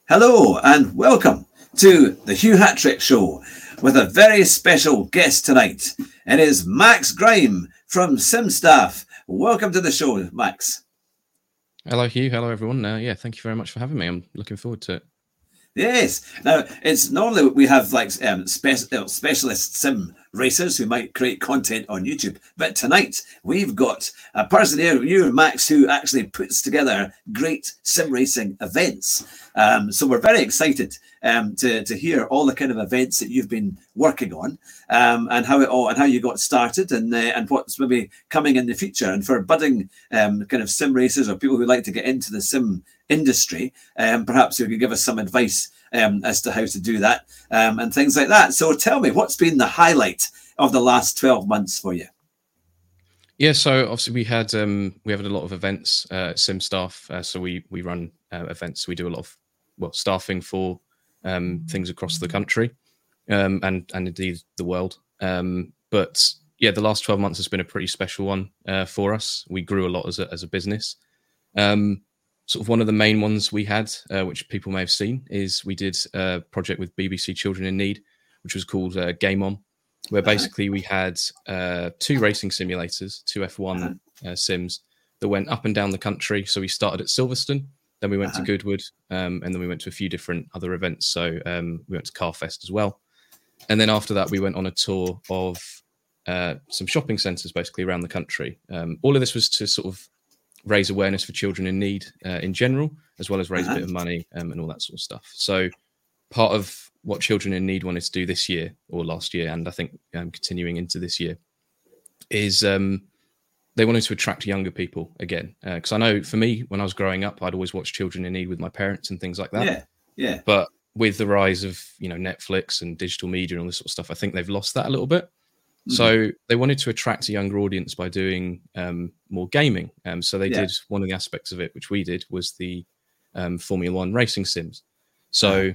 Hello and welcome to the Hugh Hattrick Show with a very special guest tonight. It is Max Grime from SimStaff. Welcome to the show, Max. Hello, Hugh. Hello, everyone. Thank you very much for having me. I'm looking forward to it. Yes. Now, it's normally we have like specialist sim racers who might create content on YouTube, but tonight we've got a person here, you, Max, who actually puts together great sim racing events. So we're very excited to hear all the kind of events that you've been working on, and how you got started, and what's maybe coming in the future. And for budding kind of sim racers or people who like to get into the sim industry, perhaps you could give us some advice as to how to do that, and things like that. So tell me, what's been the highlight of the last 12 months for you? Yeah, so obviously we had a lot of events at SimStaff. So we run events. We do a lot of staffing for things across the country, and indeed the world. But yeah, the last 12 months has been a pretty special one for us. We grew a lot as a business. Sort of one of the main ones we had, which people may have seen, is we did a project with BBC Children in Need, which was called Game On, where basically we had two racing simulators, two F1 sims that went up and down the country. So we started at Silverstone, then we went to Goodwood, and then we went to a few different other events. So we went to Carfest as well. And then after that, we went on a tour of some shopping centres basically around the country. All of this was to sort of raise awareness for children in need in general, as well as raise a bit of money and all that sort of stuff. So part of what Children in Need wanted to do this year or last year, and I think continuing into this year, is they wanted to attract younger people again. Because I know for me, when I was growing up, I'd always watch Children in Need with my parents and things like that. Yeah. But with the rise of Netflix and digital media and all this sort of stuff, I think they've lost that a little bit. So they wanted to attract a younger audience by doing more gaming. So they did one of the aspects of it, which we did, was the Formula One racing sims. So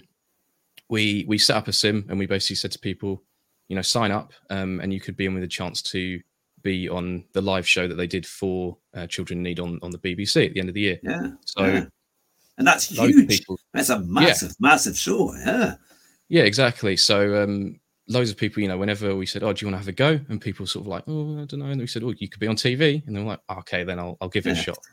we set up a sim and we basically said to people, sign up and you could be in with a chance to be on the live show that they did for Children in Need on the BBC at the end of the year. And that's huge. That's a massive show. Yeah, exactly. So loads of people, whenever we said, "Oh, do you want to have a go?" and people sort of like, "Oh, I don't know," and we said, "Oh, you could be on TV," and they're like, "Okay, then I'll give it a shot."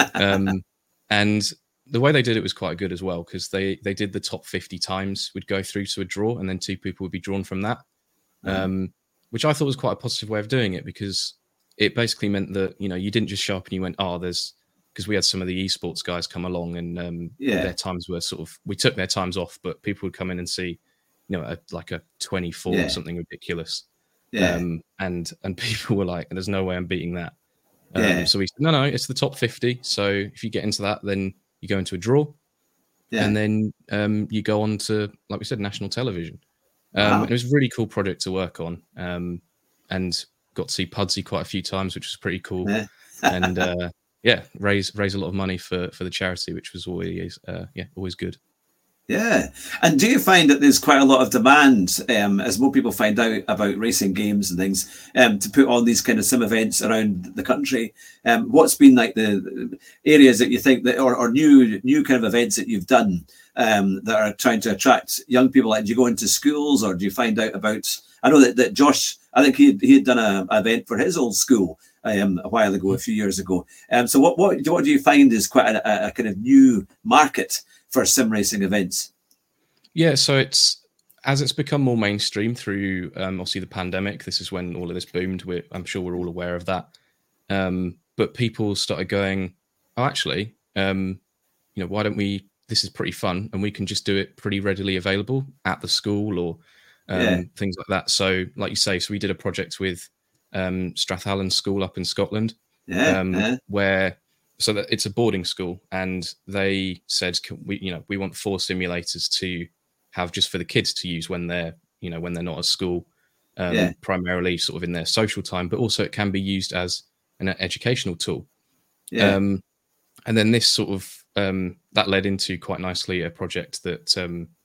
And the way they did it was quite good as well, because they did the top 50 times would go through to a draw, and then two people would be drawn from that, which I thought was quite a positive way of doing it, because it basically meant that you didn't just show up and you went, "Oh, because we had some of the esports guys come along, and their times were we took their times off, but people would come in and see like a 24 or something ridiculous. And people were like, there's no way I'm beating that. So we said, no, it's the top 50. So if you get into that, then you go into a draw. And then you go on to, like we said, national television. It was a really cool project to work on. And got to see Pudsey quite a few times, which was pretty cool. And raise a lot of money for the charity, which was always good. Yeah. And do you find that there's quite a lot of demand, as more people find out about racing games and things, to put on these kind of sim events around the country? What's been like the areas that you think that, or new kind of events that you've done that are trying to attract young people? Like, do you go into schools, or do you find out about? I know that Josh, I think he had done an event for his old school a while ago, a few years ago. So what do you find is quite a kind of new market for sim racing events? Yeah, so it's become more mainstream through obviously the pandemic. This is when all of this boomed. I'm sure we're all aware of that. But people started going, oh, actually, why don't we? This is pretty fun, and we can just do it pretty readily available at the school or things like that. So, like you say, so we did a project with Strathallan School up in Scotland, where. So that it's a boarding school, and they said, we want 4 simulators to have just for the kids to use when they're not at school, primarily sort of in their social time, but also it can be used as an educational tool. And then this sort of that led into quite nicely a project that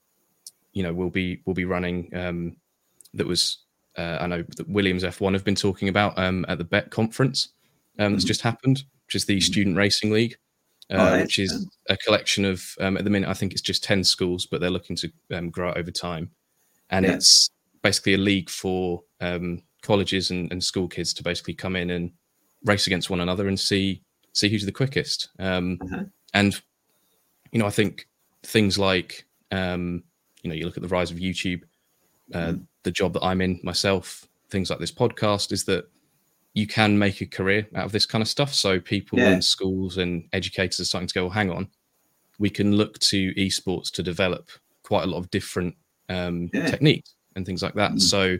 we'll be running. That was I know that Williams F1 have been talking about at the BET conference that's just happened, which is the Student Racing League. which is a collection of, at the minute, I think it's just 10 schools, but they're looking to grow it over time. And it's basically a league for colleges and school kids to basically come in and race against one another and see who's the quickest. And, I think things like, you look at the rise of YouTube, the job that I'm in myself, things like this podcast, is that you can make a career out of this kind of stuff. So people in schools and educators are starting to go, well, hang on, we can look to esports to develop quite a lot of different techniques and things like that. So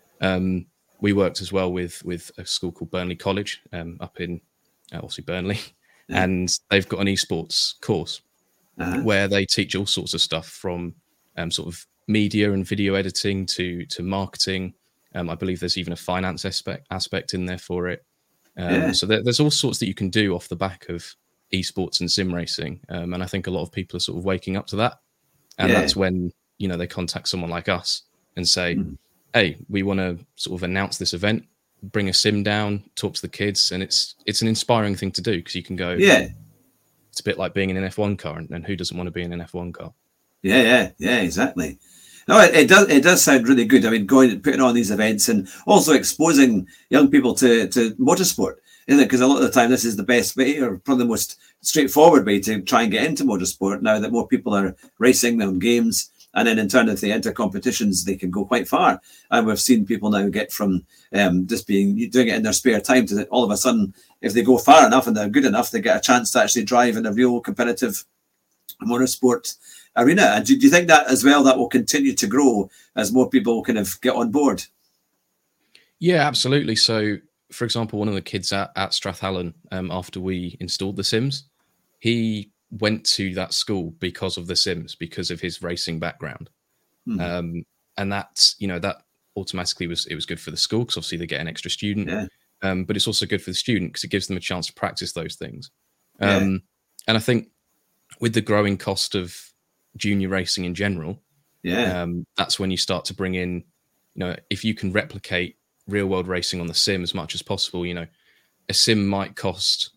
we worked as well with a school called Burnley College up in obviously Burnley, and they've got an esports course where they teach all sorts of stuff from sort of media and video editing to marketing. I believe there's even a finance aspect in there for it. So there's all sorts that you can do off the back of esports and sim racing. And I think a lot of people are sort of waking up to that. And that's when, they contact someone like us and say, hey, we want to sort of announce this event, bring a sim down, talk to the kids. And it's an inspiring thing to do, because you can go, it's a bit like being in an F1 car, and who doesn't want to be in an F1 car? Yeah, exactly. No, it does sound really good. I mean, putting on these events and also exposing young people to motorsport, isn't it? Because a lot of the time this is the best way, or probably the most straightforward way, to try and get into motorsport. Now that more people are racing on games, and then in turn, if they enter competitions, they can go quite far. And we've seen people now get from just doing it in their spare time to all of a sudden, if they go far enough and they're good enough, they get a chance to actually drive in a real competitive motorsport arena. And do you think that as well, that will continue to grow as more people kind of get on board? Yeah, absolutely. So, for example, one of the kids at Strathallan, after we installed the Sims, he went to that school because of the Sims, because of his racing background. And that's, that automatically was good for the school, because obviously they get an extra student. But it's also good for the student because it gives them a chance to practice those things. And I think with the growing cost of junior racing in general, that's when you start to bring in, if you can replicate real world racing on the sim as much as possible, a sim might cost,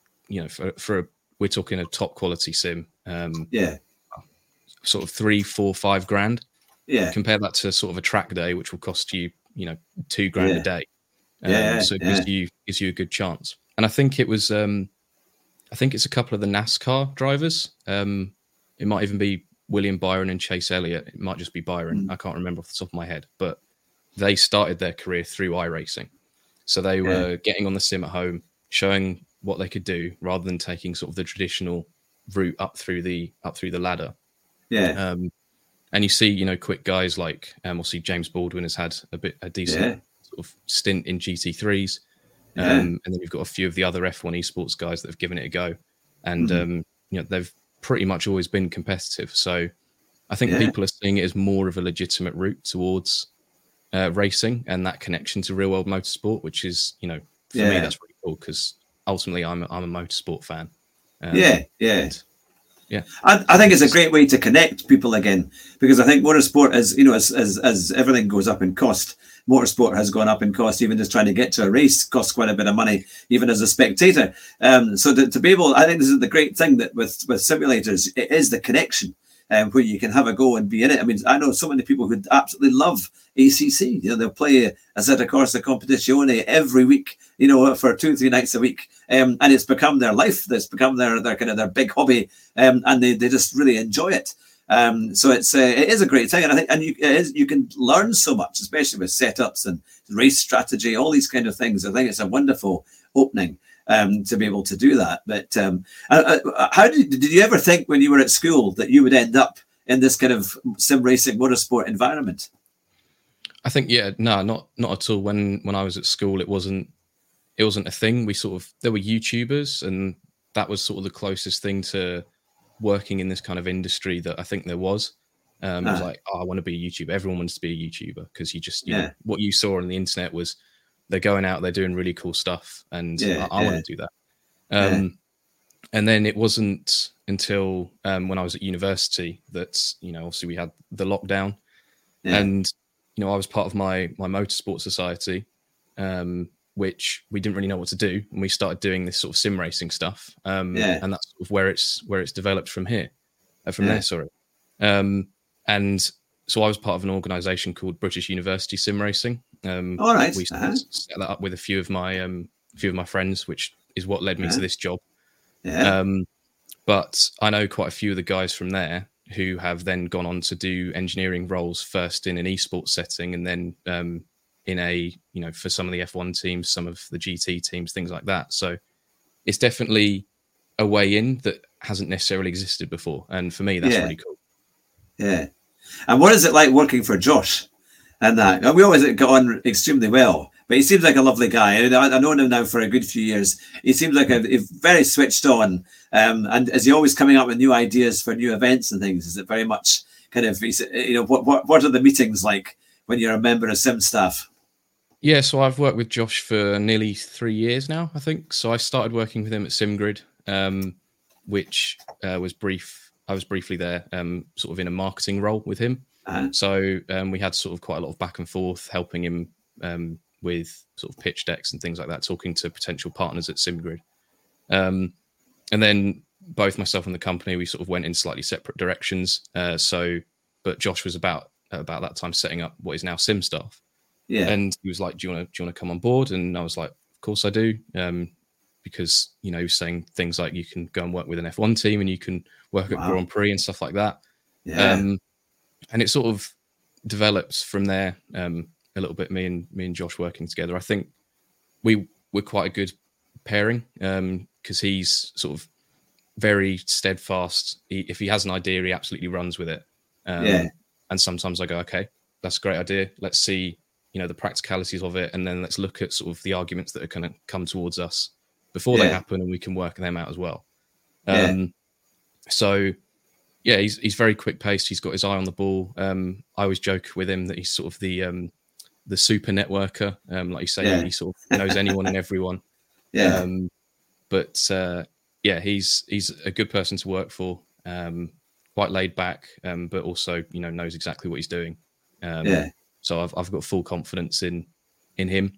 we're talking a top quality sim, sort of 3, 4, 5 grand. Compare that to sort of a track day, which will cost you, $2,000 a day. So it gives you a good chance. And I think it was, I think it's a couple of the NASCAR drivers. It might even be William Byron and Chase Elliott. It might just be Byron. I can't remember off the top of my head, but they started their career through iRacing. So they were getting on the sim at home, showing what they could do, rather than taking sort of the traditional route up through the ladder. And you see, quick guys like, obviously James Baldwin has had a decent sort of stint in GT3s. And then you've got a few of the other F1 esports guys that have given it a go. And, they've pretty much always been competitive. So I think people are seeing it as more of a legitimate route towards racing and that connection to real world motorsport, which is, for me, that's really cool, because ultimately I'm a motorsport fan. I think it's a great way to connect people again, because I think motorsport is, as everything goes up in cost, motorsport has gone up in cost. Even just trying to get to a race costs quite a bit of money, even as a spectator. So to be able, I think this is the great thing that with simulators, it is the connection, where you can have a go and be in it. I mean, I know so many people who absolutely love ACC. They'll play Assetto Corsa Competizione every week, for 2-3 nights a week, and it's become their life. It's become their kind of their big hobby, and they just really enjoy it. So it is a great thing, and I think you can learn so much, especially with setups and race strategy, all these kind of things. I think it's a wonderful opening to be able to do that. But how did you ever think when you were at school that you would end up in this kind of sim racing motorsport environment? I think not at all. When I was at school, it wasn't a thing. There were YouTubers, and that was sort of the closest thing to working in this kind of industry that I think there was. It was like, I want to be a YouTuber. Everyone wants to be a YouTuber, because you just, what you saw on the internet was they're going out, they're doing really cool stuff, and I want to do that. And then it wasn't until when I was at university that, obviously we had the lockdown, and I was part of my motorsport society, and which we didn't really know what to do, and we started doing this sort of sim racing stuff. And that's sort of where it's developed from here, there. Sorry. And so I was part of an organisation called British University Sim Racing. All right. We set that up with a few of my friends, which is what led me to this job. Yeah. But I know quite a few of the guys from there who have then gone on to do engineering roles, first in an esports setting, and then in a, for some of the F1 teams, some of the GT teams, things like that. So it's definitely a way in that hasn't necessarily existed before. And for me, that's really cool. Yeah. And what is it like working for Josh and that? We always got on extremely well, but he seems like a lovely guy. I've known him now for a good few years. He seems like a very switched on. And is he always coming up with new ideas for new events and things? Is it very much kind of, what are the meetings like when you're a member of Sim staff? Yeah, so I've worked with Josh for nearly 3 years now, I think. So I started working with him at SimGrid, which was brief. I was briefly there, sort of in a marketing role with him. So we had sort of quite a lot of back and forth, helping him with sort of pitch decks and things like that, talking to potential partners at SimGrid. And then both myself and the company, we sort of went in slightly separate directions. But Josh was about that time setting up what is now SimStaff. Yeah. And he was like, do you want to come on board? And I was like, of course I do. Because, he was saying things like you can go and work with an F1 team and you can work at Grand Prix and stuff like that. Yeah. And it sort of developed from there a little bit, me and Josh working together. I think we're quite a good pairing because he's sort of very steadfast. If he has an idea, he absolutely runs with it. And sometimes I go, okay, that's a great idea. Let's see, the practicalities of it. And then let's look at sort of the arguments that are going to come towards us before they happen, and we can work them out as well. So yeah, he's very quick paced. He's got his eye on the ball. I always joke with him that he's sort of the super networker. Like you say, he sort of knows anyone and everyone. But he's a good person to work for. Quite laid back, but also knows exactly what he's doing. So I've got full confidence in him.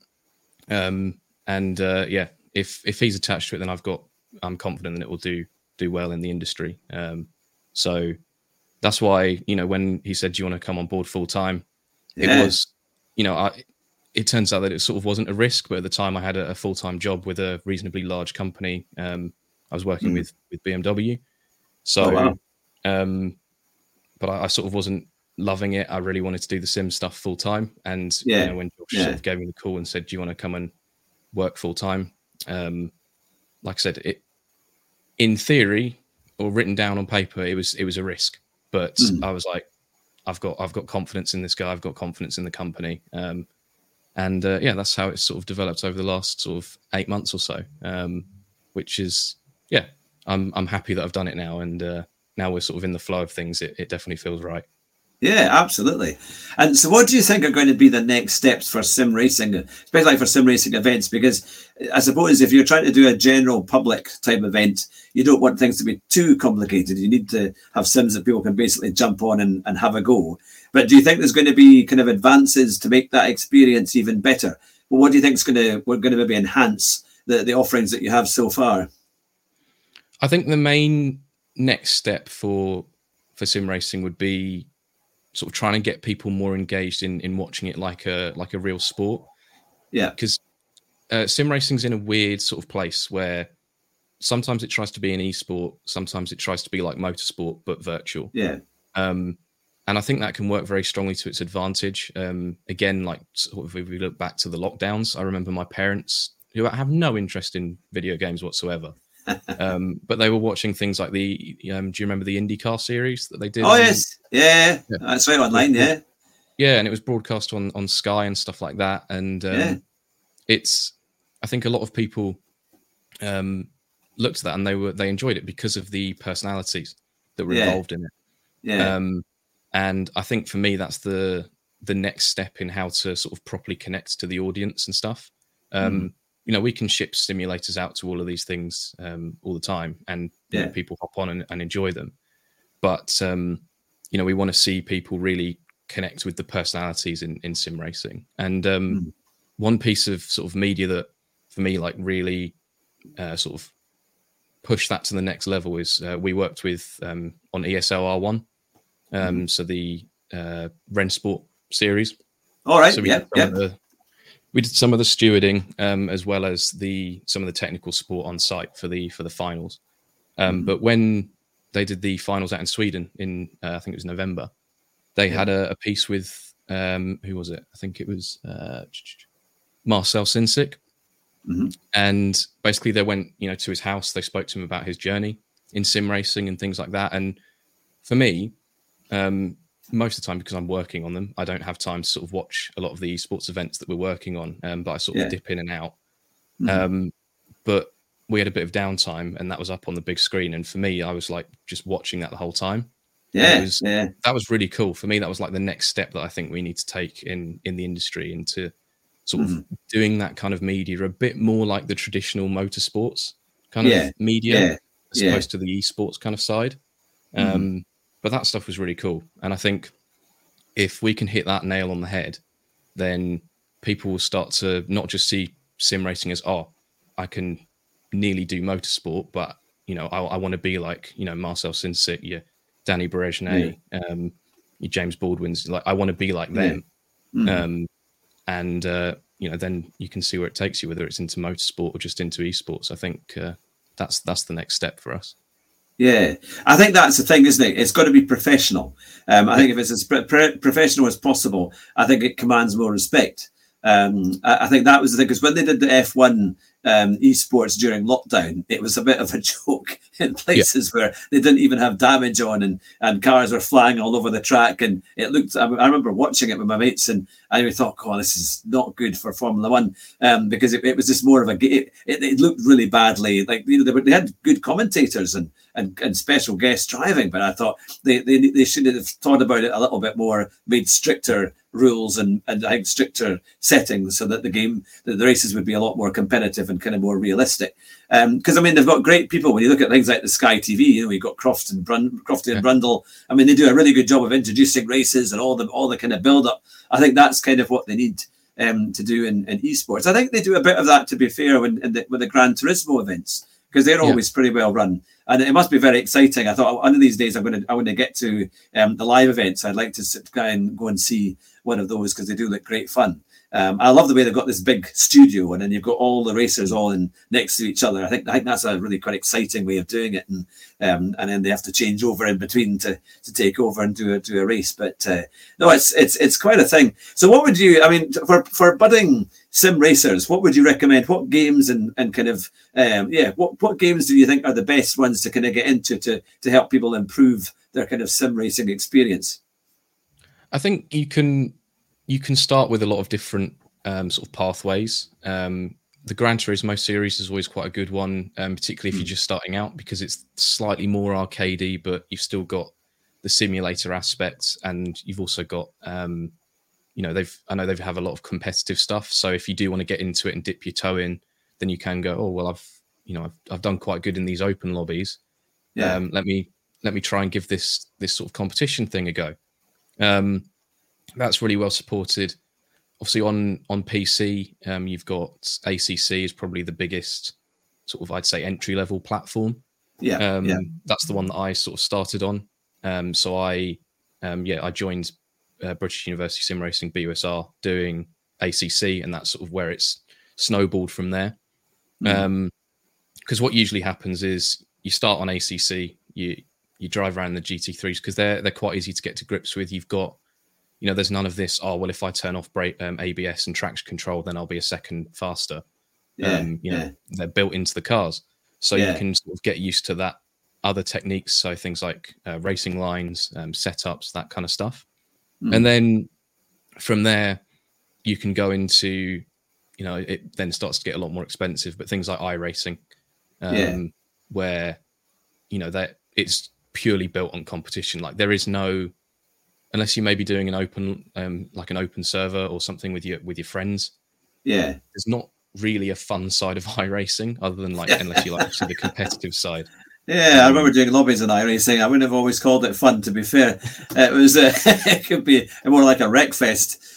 If he's attached to it, then I'm confident that it will do well in the industry. So that's why, when he said, do you want to come on board full time? It was, it turns out that it sort of wasn't a risk, but at the time I had a full-time job with a reasonably large company. I was working with BMW. So, but I sort of wasn't loving it. I really wanted to do the sim stuff full time. And when Josh sort of gave me the call and said, do you want to come and work full time? Like I said, it in theory or written down on paper, it was a risk, but I was like, I've got confidence in this guy. I've got confidence in the company. That's how it's sort of developed over the last sort of 8 months or so, which is, I'm happy that I've done it now. And now we're sort of in the flow of things. It definitely feels right. Yeah, absolutely. And so what do you think are going to be the next steps for sim racing, especially for sim racing events? Because I suppose if you're trying to do a general public type event, you don't want things to be too complicated. You need to have sims that people can basically jump on and have a go. But do you think there's going to be kind of advances to make that experience even better? Well, what do you think is going to maybe enhance the offerings that you have so far? I think the main next step for sim racing would be sort of trying to get people more engaged in watching it like a real sport. Yeah. Because sim racing's in a weird sort of place where sometimes it tries to be an e-sport, sometimes it tries to be like motorsport, but virtual. Yeah. And I think that can work very strongly to its advantage. Again, like sort of if we look back to the lockdowns, I remember my parents, who have no interest in video games whatsoever, but they were watching things like do you remember the IndyCar series that they did? Oh, yes. Yeah. That's right, online, yeah. Yeah, and it was broadcast on Sky and stuff like that. And I think a lot of people looked at that and they enjoyed it because of the personalities that were involved in it. Yeah. And I think for me, that's the next step in how to sort of properly connect to the audience and stuff. We can ship simulators out to all of these things all the time, and people hop on and enjoy them. But we want to see people really connect with the personalities in sim racing. And one piece of sort of media that for me like really sort of pushed that to the next level is we worked with on ESL R1, so the Rennsport series. All right. So we did some of the stewarding as well as some of the technical support on site for the finals. But when they did the finals out in Sweden in I think it was November, they had a piece with who was it? I think it was Marcel Sinsic. And basically they went, to his house. They spoke to him about his journey in sim racing and things like that. And for me, most of the time, because I'm working on them, I don't have time to sort of watch a lot of the esports events that we're working on, but I sort of dip in and out. But we had a bit of downtime and that was up on the big screen. And for me, I was like just watching that the whole time. That was really cool. For me, that was like the next step that I think we need to take in the industry into sort of doing that kind of media a bit more like the traditional motorsports kind of media as opposed to the esports kind of side. But that stuff was really cool. And I think if we can hit that nail on the head, then people will start to not just see sim racing as, I can nearly do motorsport, but, I want to be like, Marcel Sinsic, your Danny Berejne, your James Baldwin's. Like, I want to be like them. And, then you can see where it takes you, whether it's into motorsport or just into esports. I think that's the next step for us. Yeah, I think that's the thing, isn't it? It's got to be professional. I think if it's as professional as possible, I think it commands more respect. I think that was the thing, because when they did the F1 esports during lockdown, it was a bit of a joke in places where they didn't even have damage on, and cars were flying all over the track, and it looked. I remember watching it with my mates, and I thought, this is not good for Formula One, because it was just more of it looked really badly. Like they had good commentators and special guest driving, but I thought they should have thought about it a little bit more, made stricter rules and I think stricter settings so that the races would be a lot more competitive and kind of more realistic. Because they've got great people. When you look at things like the Sky TV, you've got Crofty and Brundle. They do a really good job of introducing races and all the kind of build up. I think that's kind of what they need to do in esports. I think they do a bit of that, to be fair, with the Gran Turismo events, because they're always pretty well run, and it must be very exciting. I thought one of these days I'm going to get to the live events. I'd like to try and go and see one of those, because they do look great fun. I love the way they've got this big studio, and then you've got all the racers all in next to each other. I think that's a really quite exciting way of doing it, and then they have to change over in between to take over and do a race. But no, it's quite a thing. So what would you? For budding sim racers, what would you recommend? What games and kind of what games do you think are the best ones to kind of get into to help people improve their kind of sim racing experience? I think you can start with a lot of different sort of pathways. The Gran Turismo series is always quite a good one, particularly if you're just starting out, because it's slightly more arcadey, but you've still got the simulator aspects, and you've also got I know they have a lot of competitive stuff. So if you do want to get into it and dip your toe in, then you can go, I've done quite good in these open lobbies. Let me try and give this sort of competition thing a go. That's really well supported. Obviously on PC, you've got ACC is probably the biggest sort of, I'd say, entry level platform. That's the one that I sort of started on. So I joined British University Sim Racing BUSR doing ACC, and that's sort of where it's snowballed from there. Because what usually happens is you start on ACC, you drive around the GT3s because they're quite easy to get to grips with. You've got, there's none of this, if I turn off ABS and traction control, then I'll be a second faster. They're built into the cars. So you can sort of get used to that other techniques. So things like racing lines, setups, that kind of stuff. And then from there, you can go into, it then starts to get a lot more expensive, but things like iRacing, where, that it's purely built on competition. Like there is no, unless you may be doing an open, like an open server or something with your friends. There's not really a fun side of iRacing other than unless you like to see the competitive side. I remember doing lobbies in iRacing. I wouldn't have always called it fun, to be fair. It was it could be more like a wreck fest.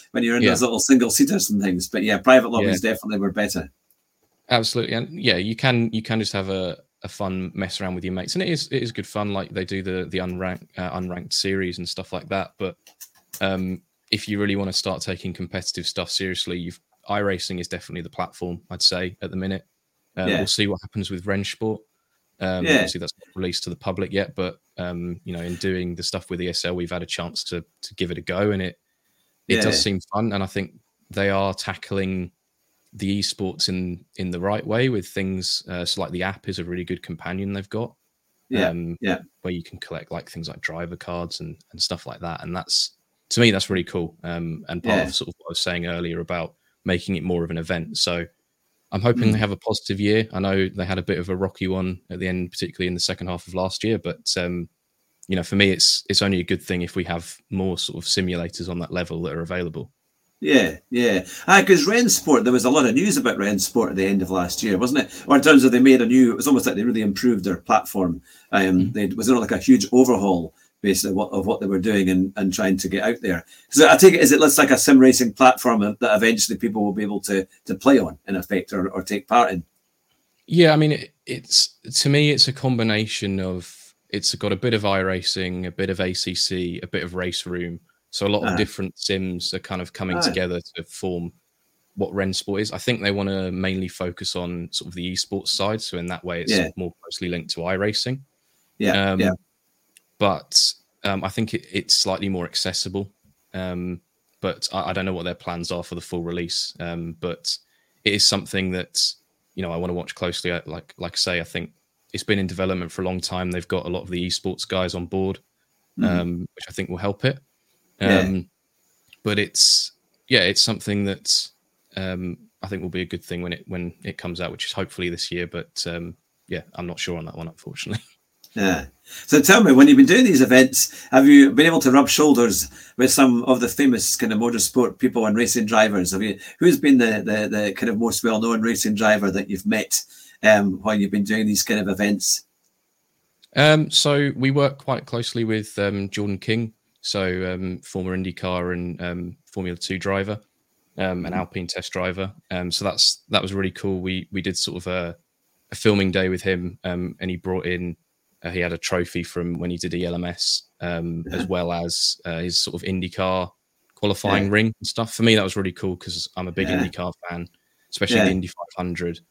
when you're in those little single seaters and things. But yeah, private lobbies definitely were better. Absolutely, and yeah, you can just have a fun mess around with your mates, and it is good fun. Like they do the unranked series and stuff like that. But if you really want to start taking competitive stuff seriously, iRacing is definitely the platform, I'd say, at the minute. We'll see what happens with Rennsport. Obviously, that's not released to the public yet, but in doing the stuff with ESL, we've had a chance to give it a go, and it does seem fun. And I think they are tackling the esports in the right way with things. So like the app is a really good companion they've got. Where you can collect like things like driver cards and stuff like that. And that's, to me, that's really cool. And part of sort of what I was saying earlier about making it more of an event. So I'm hoping they have a positive year. I know they had a bit of a rocky one at the end, particularly in the second half of last year. But for me, it's only a good thing if we have more sort of simulators on that level that are available. Yeah. Because Rennsport, there was a lot of news about Rennsport at the end of last year, wasn't it? Or in terms of it was almost like they really improved their platform. There was like a huge overhaul, basically, of what they were doing and trying to get out there. So I take it, it's like a sim racing platform that eventually people will be able to play on, in effect, or take part in. Yeah, I mean, to me, it's a combination of, it's got a bit of iRacing, a bit of ACC, a bit of Race Room. So a lot of different sims are kind of coming together to form what Rennsport is. I think they want to mainly focus on sort of the esports side. So in that way, it's more closely linked to iRacing. But I think it's slightly more accessible. But I don't know what their plans are for the full release. But it is something that, I want to watch closely. Like I say, I think it's been in development for a long time. They've got a lot of the esports guys on board, which I think will help it. But it's something that I think will be a good thing when it comes out, which is hopefully this year. But I'm not sure on that one, unfortunately. Yeah. So tell me, when you've been doing these events, have you been able to rub shoulders with some of the famous kind of motorsport people and racing drivers? Who's been the kind of most well-known racing driver that you've met while you've been doing these kind of events? So we work quite closely with Jordan King. So former IndyCar and Formula 2 driver, an Alpine test driver. So that was really cool. We did sort of a filming day with him, and he brought in, he had a trophy from when he did ELMS, as well as his sort of IndyCar qualifying ring and stuff. For me, that was really cool because I'm a big IndyCar fan, especially the Indy 500.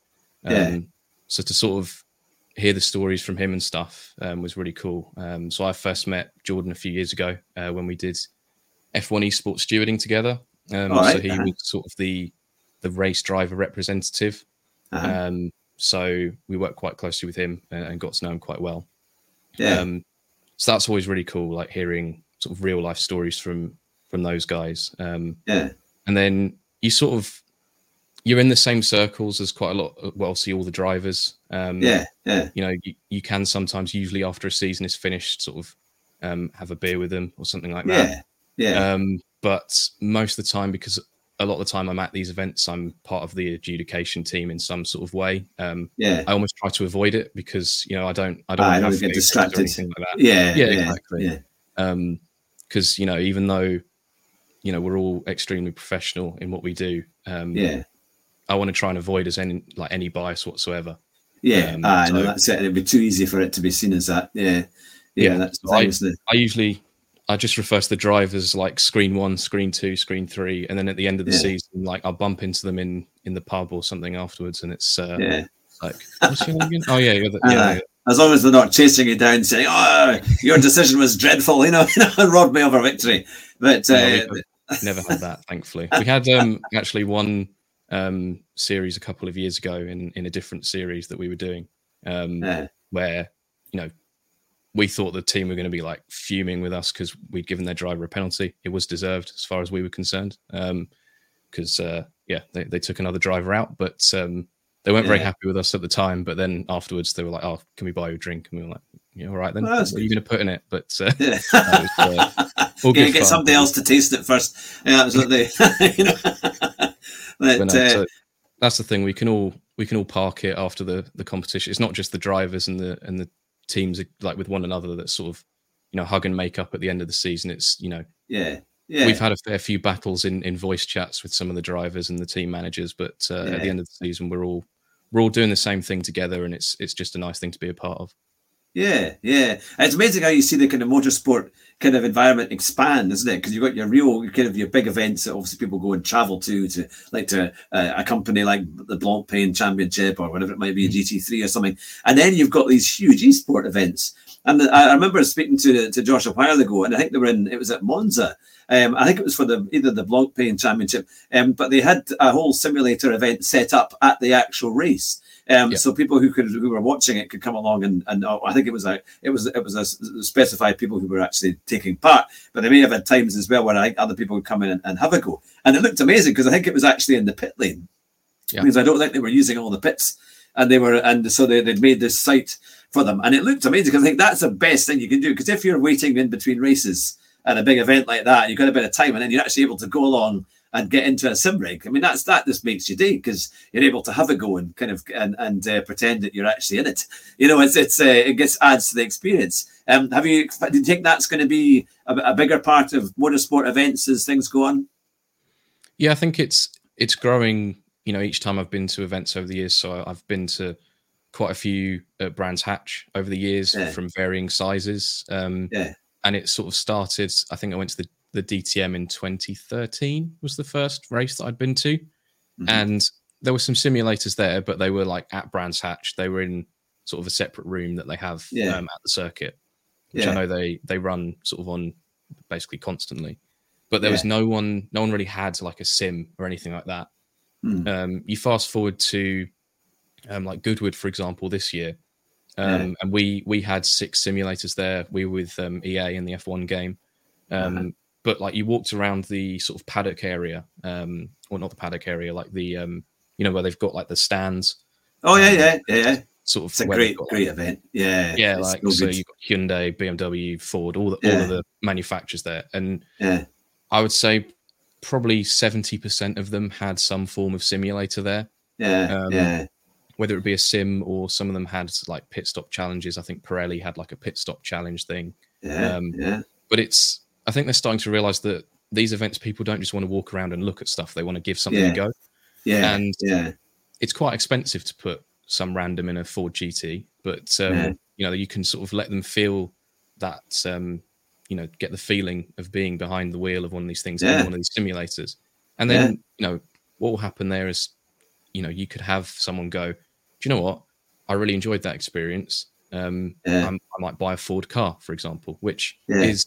So to sort of hear the stories from him and stuff was really cool. So I first met Jordan a few years ago when we did F1 esports stewarding together. So he was sort of the race driver representative. So we worked quite closely with him and got to know him quite well. So that's always really cool, like hearing sort of real life stories from those guys. And then you're in the same circles as quite a lot. Well, see all the drivers. You can sometimes, usually after a season is finished, sort of have a beer with them or something like that. But most of the time, because a lot of the time I'm at these events, I'm part of the adjudication team in some sort of way. I almost try to avoid it because I don't want to get distracted or anything like that. Exactly. Because even though we're all extremely professional in what we do, I want to try and avoid any bias whatsoever. No, that's it. It'd be too easy for it to be seen as that. That's the thing, I just refer to the drivers like screen 1, screen 2, screen 3, and then at the end of the season, like I'll bump into them in the pub or something afterwards, and it's like, what's your name again? Oh yeah, as long as they're not chasing you down saying, "Oh, your decision was dreadful," robbed me of a victory. But never had that, thankfully. We had actually one series a couple of years ago in a different series that we were doing, where we thought the team were going to be like fuming with us because we'd given their driver a penalty. It was deserved as far as we were concerned, because they took another driver out, but they weren't very happy with us at the time. But then afterwards they were like, "Oh, can we buy you a drink?" And we were like, "All right then, what are you going to put in it?" But get somebody else to taste it first. Yeah, absolutely. So that's the thing. We can all park it after the competition. It's not just the drivers and the teams like with one another that sort of hug and make up at the end of the season. It's we've had a fair few battles in voice chats with some of the drivers and the team managers, but at the end of the season, we're all doing the same thing together, and it's just a nice thing to be a part of. Yeah. It's amazing how you see the kind of motorsport kind of environment expand, isn't it? Because you've got your real kind of your big events that obviously people go and travel to a company like the Blancpain Championship or whatever it might be, GT3 or something. And then you've got these huge esport events. And I remember speaking to Josh a while ago, and I think it was at Monza. I think it was for either the Blancpain Championship, but they had a whole simulator event set up at the actual race. So people who were watching it could come along and I think it was a specified people who were actually taking part, but they may have had times as well where I think other people would come in and have a go, and it looked amazing because I think it was actually in the pit lane, because I don't think they were using all the pits, and so they'd made this site for them, and it looked amazing because I think that's the best thing you can do, because if you're waiting in between races at a big event like that, you've got a bit of time, and then you're actually able to go along and get into a sim rig. I mean, that just makes you day, because you're able to have a go and kind of and pretend that you're actually in it. You know, it adds to the experience. Do you think that's going to be a bigger part of motorsport events as things go on? Yeah, I think it's growing. You know, each time I've been to events over the years, so I've been to quite a few at Brands Hatch over the years from varying sizes. And it sort of started. I think I went to the DTM in 2013 was the first race that I'd been to. And there were some simulators there, but they were like at Brands Hatch. They were in sort of a separate room that they have at the circuit, which I know they run sort of on basically constantly. But there was no one really had like a sim or anything like that. You fast forward to like Goodwood, for example, this year. And we had 6 simulators there. We were with EA in the F1 game. But like you walked around the sort of paddock area, or not the paddock area, like the where they've got like the stands. Oh yeah. Sort of, it's a great event. Yeah, like so you've got Hyundai, BMW, Ford, all of the manufacturers there, and I would say probably 70% of them had some form of simulator there. Whether it be a sim or some of them had like pit stop challenges. I think Pirelli had like a pit stop challenge thing. But I think they're starting to realize that these events, people don't just want to walk around and look at stuff. They want to give something a go. And it's quite expensive to put some random in a Ford GT, but you can sort of let them feel that, get the feeling of being behind the wheel of one of these things, in one of these simulators. And then, what will happen there is, you could have someone go, do you know what? I really enjoyed that experience. I might buy a Ford car, for example, which is,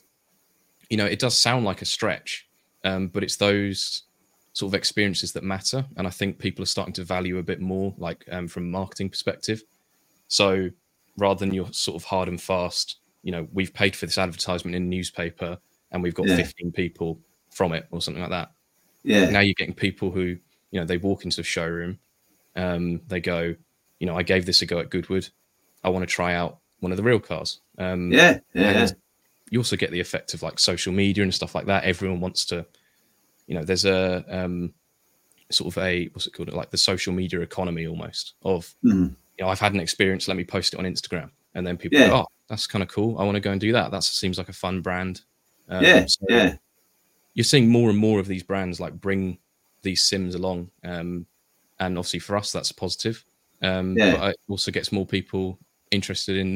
it does sound like a stretch, but it's those sort of experiences that matter. And I think people are starting to value a bit more, like from a marketing perspective. So rather than your sort of hard and fast, we've paid for this advertisement in a newspaper and we've got 15 people from it or something like that. Now you're getting people who, they walk into a showroom, they go, I gave this a go at Goodwood. I want to try out one of the real cars. And you also get the effect of like social media and stuff like that. Everyone wants to, there's a sort of a, what's it called? Like the social media economy almost of, I've had an experience, let me post it on Instagram. And then people go, oh, that's kind of cool. I want to go and do that. That seems like a fun brand. You're seeing more and more of these brands like bring these sims along. And obviously for us, that's a positive. But it also gets more people interested in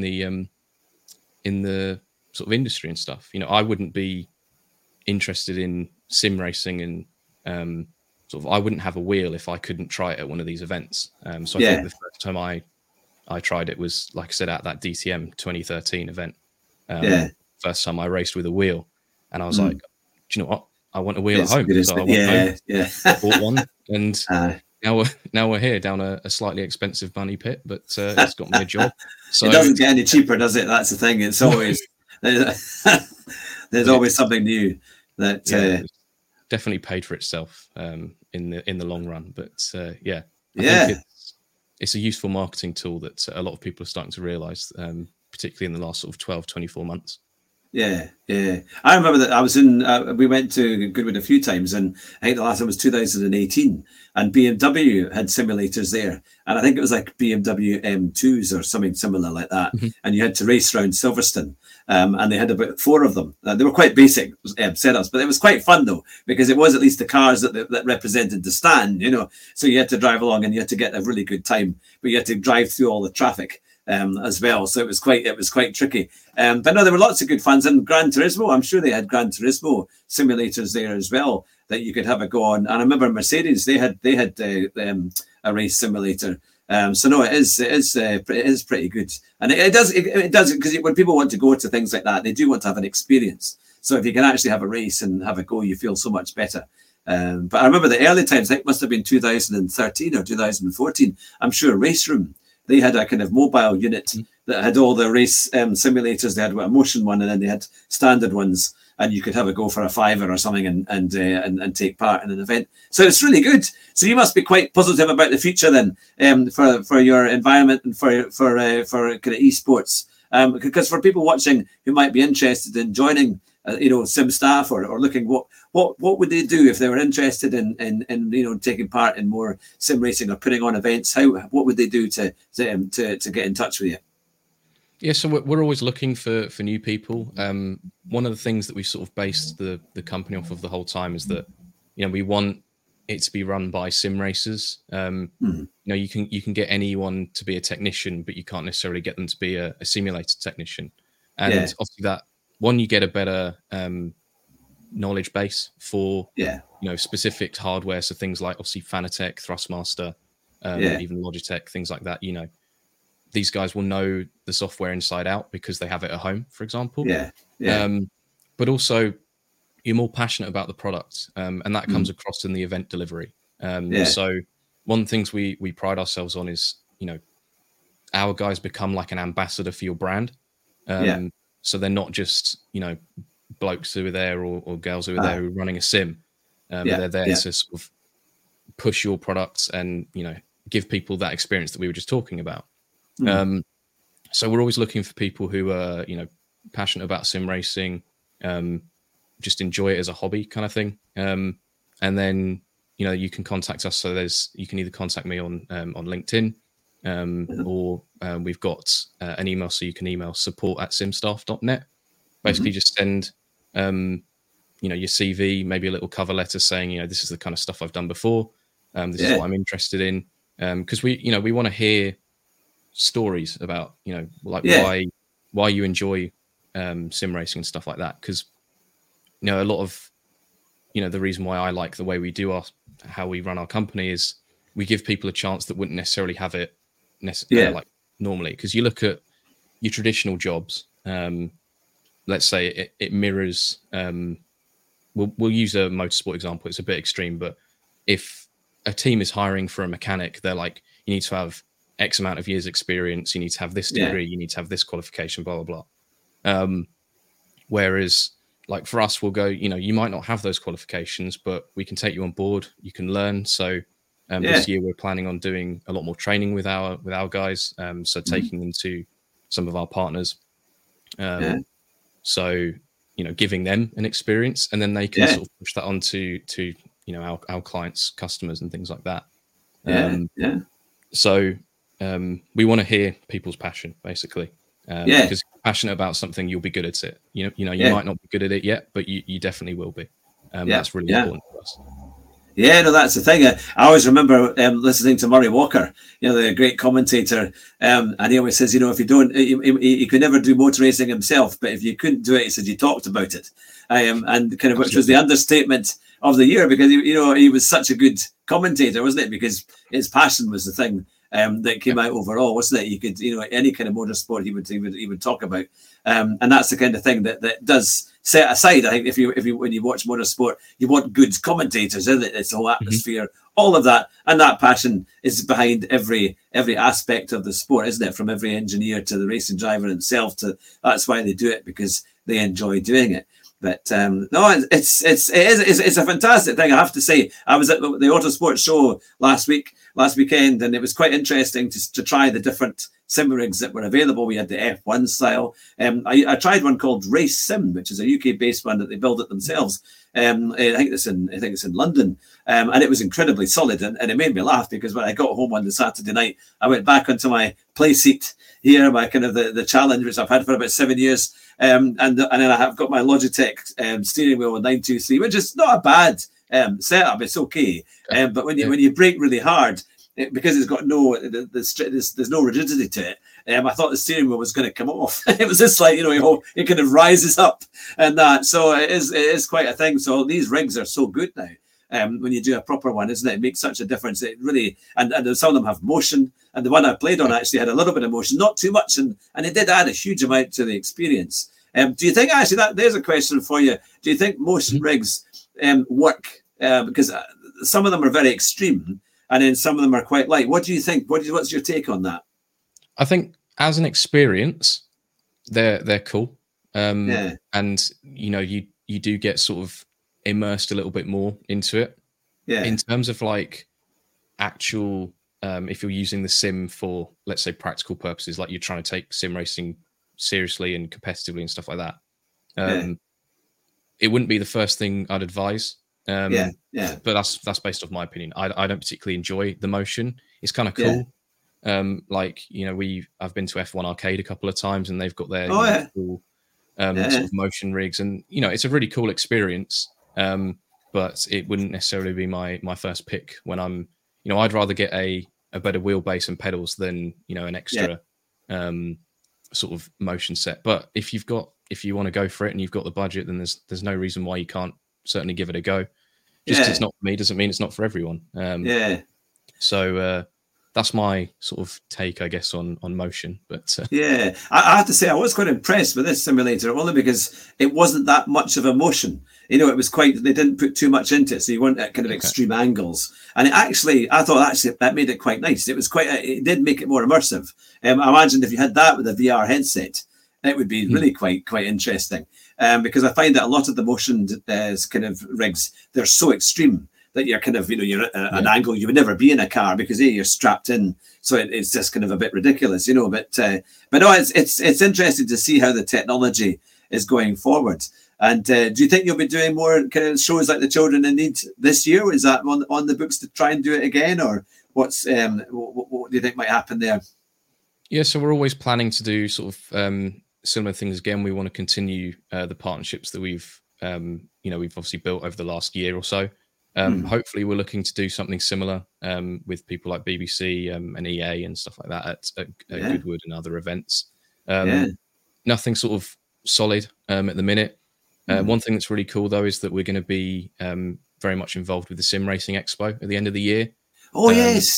the sort of industry and stuff. I wouldn't be interested in sim racing and sort of I wouldn't have a wheel if I couldn't try it at one of these events. So I think the first time I tried it was, like I said, at that DTM 2013 event. First time I raced with a wheel, and I was like, do you know what? I want a wheel at home. So I went home, I bought one, and now we're here down a slightly expensive bunny pit, but it's got me a job. So it doesn't get any cheaper, does it? That's the thing. It's always there's always something new that definitely paid for itself in the long run. But I think it's a useful marketing tool that a lot of people are starting to realize, particularly in the last sort of 12, 24 months. Yeah, yeah. I remember that I was in. We went to Goodwood a few times, and I think the last time was 2018, and BMW had simulators there, and I think it was like BMW M2s or something similar like that, Mhm. and you had to race around Silverstone, and they had about 4 of them. They were quite basic setups, but it was quite fun though, because it was at least the cars that represented the stand, you know. So you had to drive along, and you had to get a really good time, but you had to drive through all the traffic. As well, so it was quite tricky. But no, there were lots of good fans, and Gran Turismo. I'm sure they had Gran Turismo simulators there as well that you could have a go on. And I remember Mercedes, they had a race simulator. So no, it is pretty good, and it does because when people want to go to things like that, they do want to have an experience. So if you can actually have a race and have a go, you feel so much better. But I remember the early times. I think it must have been 2013 or 2014. I'm sure Race Room. They had a kind of mobile unit that had all the race simulators. They had a motion one, and then they had standard ones, and you could have a go for a $5 or something and take part in an event. So it's really good. So you must be quite positive about the future then, for your environment and for kind of esports. Because for people watching who might be interested in joining, SimStaff or looking what would they do if they were interested in taking part in more sim racing or putting on events? What would they do to get in touch with you? Yeah, so we're always looking for new people. One of the things that we sort of based the company off of the whole time is that we want it to be run by sim racers. You can get anyone to be a technician, but you can't necessarily get them to be a simulator technician. And obviously that one, you get a better knowledge base for specific hardware. So things like obviously Fanatec, Thrustmaster, even Logitech, things like that. These guys will know the software inside out because they have it at home, for example. But also you're more passionate about the product, and that comes across in the event delivery. So one of the things we pride ourselves on is, our guys become like an ambassador for your brand. So they're not just, blokes who are there or girls who are there who are running a sim. They're there to sort of push your products and, give people that experience that we were just talking about. So we're always looking for people who are, passionate about sim racing, just enjoy it as a hobby kind of thing. And then, you can contact us. So you can either contact me on LinkedIn, or we've got an email, so you can email support@simstaff.net. Basically just send your CV, maybe a little cover letter saying, this is the kind of stuff I've done before, this is what I'm interested in, because we want to hear stories about why you enjoy sim racing and stuff like that, because a lot of the reason why I like the way we do how we run our company is we give people a chance that wouldn't necessarily have it like normally. Because you look at your traditional jobs, let's say it mirrors, we'll use a motorsport example, it's a bit extreme, but if a team is hiring for a mechanic, they're like, you need to have X amount of years experience, you need to have this degree, you need to have this qualification, blah blah blah. Whereas like for us, we'll go, you might not have those qualifications, but we can take you on board, you can learn. So this year we're planning on doing a lot more training with our guys, so taking them to some of our partners, so giving them an experience, and then they can sort of push that on to our clients, customers and things like that. So we want to hear people's passion, basically. Because if you're passionate about something, you'll be good at it. You might not be good at it yet, but you definitely will be. That's really important for us. Yeah, no, that's the thing. I always remember listening to Murray Walker, the great commentator, and he always says, if you don't, he could never do motor racing himself, but if you couldn't do it, he said you talked about it, and kind of which was the understatement of the year, because he was such a good commentator, wasn't it? Because his passion was the thing that came out overall, wasn't it? You could, any kind of motorsport he would talk about, and that's the kind of thing that does set aside. I think if you when you watch motorsport, you want good commentators, isn't it? It's the whole atmosphere, all of that, and that passion is behind every aspect of the sport, isn't it? From every engineer to the racing driver himself. That's why they do it, because they enjoy doing it. But no, it's a fantastic thing. I have to say, I was at the Autosport show last weekend, and it was quite interesting to try the different sim rigs that were available. We had the F1 style. I tried one called Race Sim, which is a UK-based one that they build it themselves. I think it's in London, and it was incredibly solid, and it made me laugh because when I got home on the Saturday night, I went back onto my play seat here, my kind of the challenge which I've had for about 7 years, and then I have got my Logitech steering wheel with 923, which is not a bad setup. It's okay, but when you brake really hard, because it's got there's no rigidity to it. I thought the steering wheel was going to come off. It was just like, it kind of rises up and that. So it is quite a thing. So these rigs are so good now. When you do a proper one, isn't it? It makes such a difference. It really, and some of them have motion. And the one I played on actually had a little bit of motion, not too much, and it did add a huge amount to the experience. Do you think actually there's a question for you? Do you think motion rigs work? Because some of them are very extreme, and then some of them are quite light. What do you think? What's your take on that? I think as an experience, they're cool, and you do get sort of immersed a little bit more into it. Yeah. In terms of like actual, if you're using the sim for, let's say, practical purposes, like you're trying to take sim racing seriously and competitively and stuff like that, it wouldn't be the first thing I'd advise. But that's based off my opinion. I don't particularly enjoy the motion. It's kind of cool. I've been to F1 Arcade a couple of times, and they've got their cool sort of motion rigs, and it's a really cool experience. But it wouldn't necessarily be my first pick when I'm, I'd rather get a better wheelbase and pedals than an extra sort of motion set. But if you want to go for it and you've got the budget, then there's no reason why you can't certainly give it a go. Just 'cause it's not for me doesn't mean it's not for everyone. So that's my sort of take, I guess, on motion. But I have to say I was quite impressed with this simulator, only because it wasn't that much of a motion. It was quite, they didn't put too much into it, so you weren't at kind of extreme angles. And I thought that made it quite nice. It was it did make it more immersive. I imagine if you had that with a VR headset, it would be really quite interesting. Because I find that a lot of the motion kind of rigs, they're so extreme that you're kind of, you're at an angle you would never be in a car because you're strapped in. So it's just kind of a bit ridiculous, But no, it's interesting to see how the technology is going forward. And do you think you'll be doing more kind of shows like the Children in Need this year? Is that on the books to try and do it again, or what do you think might happen there? Yeah, so we're always planning to do sort of similar things again. We want to continue the partnerships that we've obviously built over the last year or so. Hopefully we're looking to do something similar with people like BBC and EA and stuff like that at Goodwood and other events. Nothing sort of solid at the minute. One thing that's really cool though is that we're going to be very much involved with the Sim Racing Expo at the end of the year. So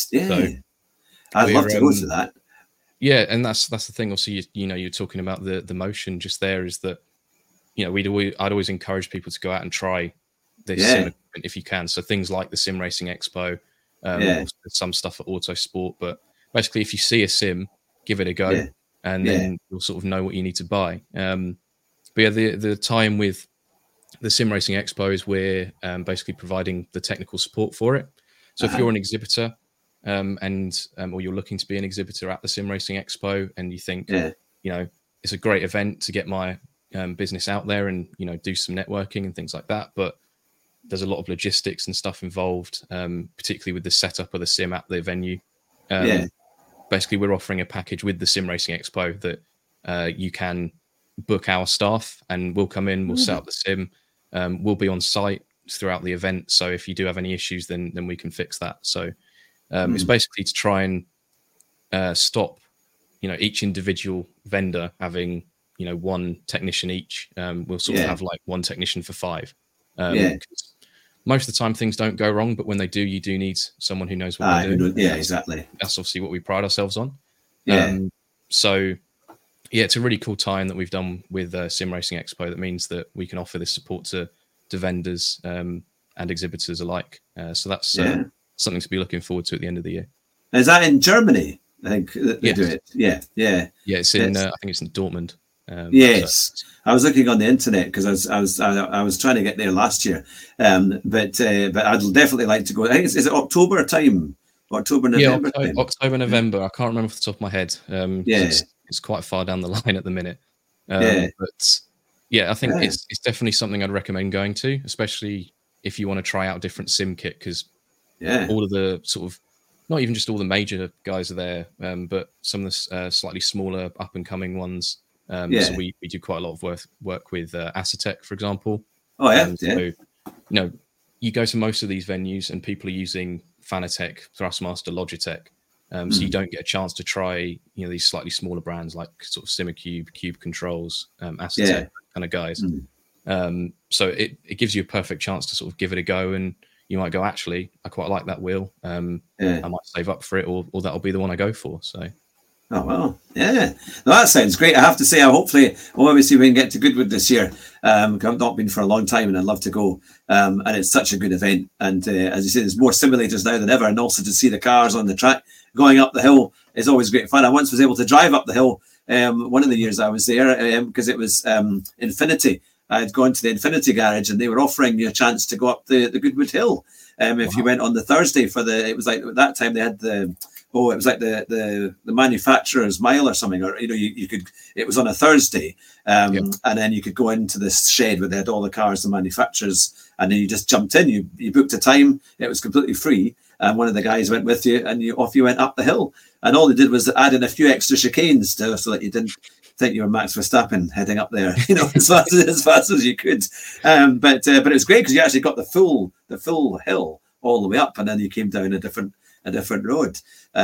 I'd love to go to that. Yeah, and that's the thing. Also, you're talking about the motion just there, is that I'd always encourage people to go out and try this sim equipment if you can. So things like the Sim Racing Expo, some stuff at Autosport. But basically, if you see a sim, give it a go, and then you'll sort of know what you need to buy. But yeah, the time with the Sim Racing Expo is we're basically providing the technical support for it. So if you're an exhibitor or you're looking to be an exhibitor at the Sim Racing Expo, and you think, it's a great event to get my business out there and, do some networking and things like that. But there's a lot of logistics and stuff involved, particularly with the setup of the sim at the venue. Basically, we're offering a package with the Sim Racing Expo that you can book our staff, and we'll come in, we'll set up the sim, we'll be on site throughout the event. So if you do have any issues, then we can fix that. So it's basically to try and stop, each individual vendor having, one technician each. We'll sort of have like one technician for 5. Most of the time things don't go wrong, but when they do, you do need someone who knows what they're doing. Yeah, exactly. That's obviously what we pride ourselves on. So it's a really cool time that we've done with Sim Racing Expo. That means that we can offer this support to vendors and exhibitors alike. So that's something to be looking forward to at the end of the year. Is that in Germany? I think they do it. Yeah. It's in. I think it's in Dortmund. Yes, I was looking on the internet because I was trying to get there last year, but I'd definitely like to go. I think is it October time October, Yeah, November time. October, November. I can't remember off the top of my head. Yeah. It's quite far down the line at the minute. Yeah. But yeah, I think Yeah. it's definitely something I'd recommend going to, especially if you want to try out a different sim kit, because all of the sort of, not even just all the major guys are there, but some of the slightly smaller up and coming ones. So we do quite a lot of work with Asetek, for example. Oh yeah. So you know, you go to most of these venues and people are using Fanatec, Thrustmaster, Logitech. So you don't get a chance to try, these slightly smaller brands like sort of Simicube, Cube Controls, Asetek kind of guys. So it gives you a perfect chance to sort of give it a go, and you might go, actually, I quite like that wheel. I might save up for it, or that'll be the one I go for. So. Oh, well, yeah. No, that sounds great. I have to say, obviously we can get to Goodwood this year. I've not been for a long time and I'd love to go. And it's such a good event. And as you say, there's more simulators now than ever. And also to see the cars on the track going up the hill is always great fun. I once was able to drive up the hill one of the years I was there because it was Infinity. I had gone to the Infinity garage and they were offering you a chance to go up the Goodwood Hill. If you went on the Thursday it was like at that time they had the manufacturer's mile or something, or you could, it was on a Thursday, and then you could go into this shed where they had all the cars and manufacturers, and then you just jumped in, you booked a time, it was completely free, and one of the guys went with you, and off you went up the hill, and all they did was add in a few extra chicanes so that you didn't think you were Max Verstappen heading up there, as fast as you could. But it was great because you actually got the full hill all the way up, and then you came down a different road.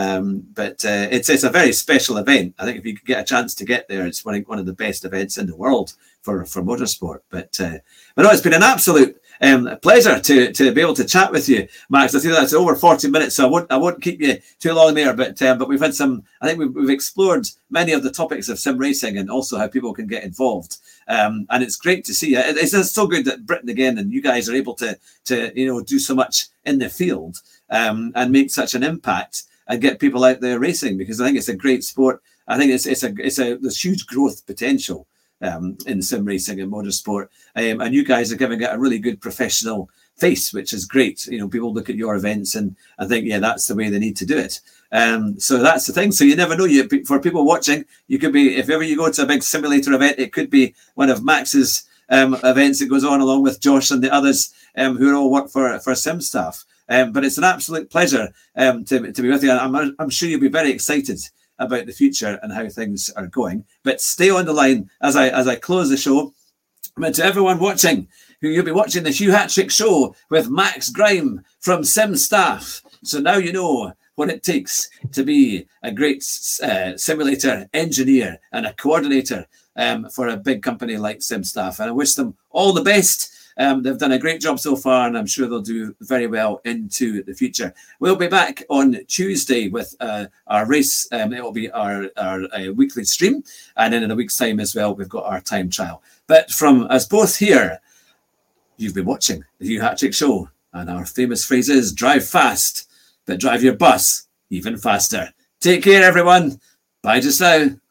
But it's a very special event. I think if you could get a chance to get there, it's one of the best events in the world for motorsport. But no, it's been an absolute pleasure to be able to chat with you, Max. I think that's over 40 minutes, so I won't keep you too long there. But we've had I think we've explored many of the topics of sim racing and also how people can get involved. And it's great to see. It's so good that Britain again and you guys are able to do so much in the field and make such an impact and get people out there racing, because I think it's a great sport. I think there's huge growth potential in sim racing and motorsport, and you guys are giving it a really good professional face, which is great. People look at your events and think, yeah, that's the way they need to do it. So that's the thing. So you never know. For people watching, you could be, if ever you go to a big simulator event, it could be one of Max's events that goes on along with Josh and the others who all work for SimStaff. But it's an absolute pleasure to be with you. I'm sure you'll be very excited about the future and how things are going. But stay on the line as I close the show. But to everyone watching, you'll be watching the Hugh Hattrick Show with Max Grime from SimStaff. So now you know what it takes to be a great simulator engineer and a coordinator for a big company like SimStaff. And I wish them all the best. They've done a great job so far, and I'm sure they'll do very well into the future. We'll be back on Tuesday with our race. It will be our weekly stream, and then in a week's time as well, we've got our time trial. But from us both here, you've been watching the Hugh Hattrick Show, and our famous phrase is drive fast, but drive your bus even faster. Take care, everyone. Bye just now.